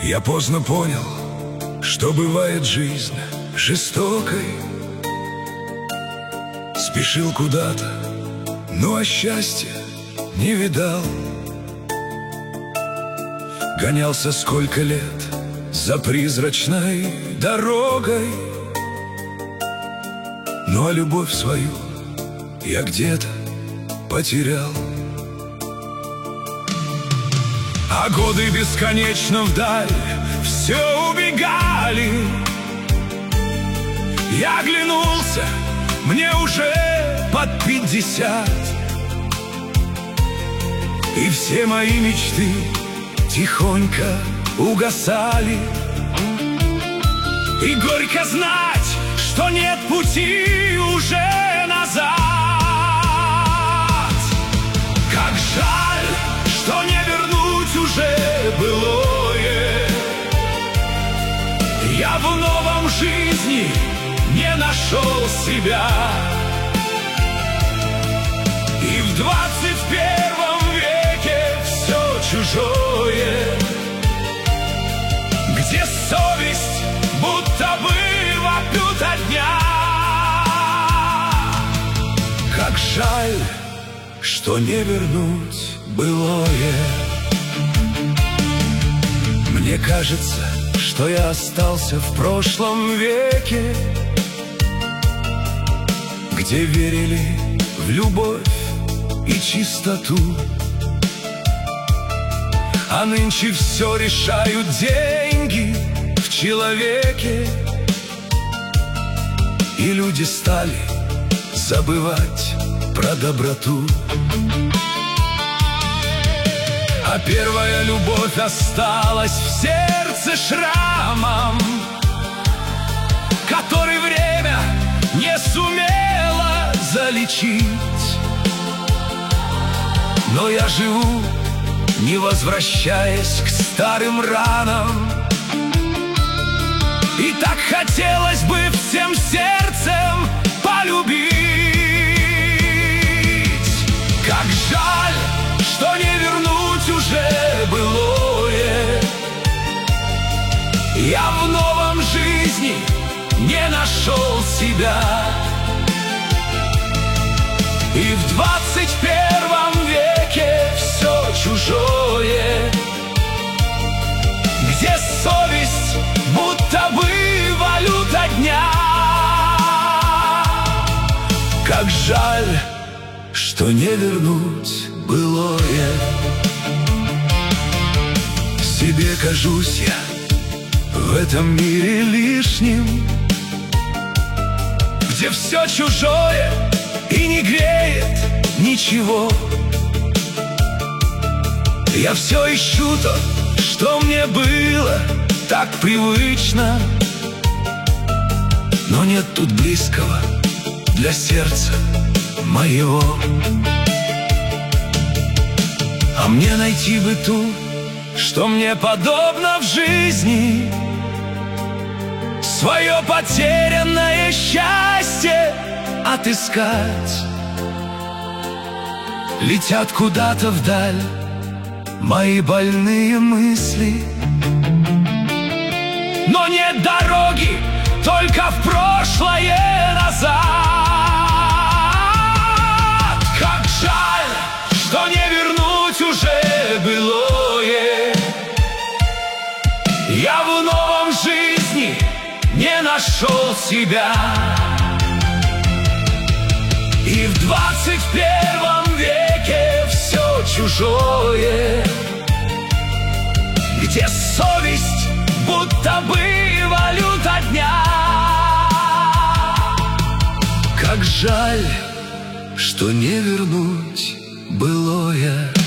Я поздно понял, что бывает жизнь жестокой. Спешил куда-то, но счастья не видал. Гонялся сколько лет за призрачной дорогой, ну а любовь свою я где-то потерял. А годы бесконечно вдаль все убегали. Я оглянулся, мне уже под 50, и все мои мечты тихонько угасали. И горько знать, что нет пути уже назад. Как жаль, что не вернуть уже былое. Я в новом жизни не нашел себя. И в 21 веке все чужое, где совесть будто бы вопит от дня. Как жаль, что не вернуть былое. Мне кажется, что я остался в прошлом веке, где верили в любовь и чистоту. А нынче все решают деньги в человеке, и люди стали забывать про доброту. А первая любовь осталась в сердце шрамом, который время не сумело залечить. Но я живу, не возвращаясь к старым ранам, и так хотелось бы всем сердцем полюбить. Как жаль, что не вернуть уже былое. Я в новом жизни не нашел себя. И в 21 веке все чужое, где совесть будто бы валюта дня. Как жаль, что не вернуть былое. Себе кажусь я в этом мире лишним, где все чужое и не греет ничего. Я все ищу то, что мне было так привычно, но нет тут близкого для сердца моего. А мне найти бы ту, что мне подобно в жизни, свое потерянное счастье отыскать. Летят куда-то вдаль мои больные мысли, но нет дороги, только в прошлое назад. Как жаль, что не вернуть уже былое. Я в новом жизни не нашел себя. И в 21 веке все чужое, где совесть будто бы валюта дня. Как жаль, что не вернуть былое.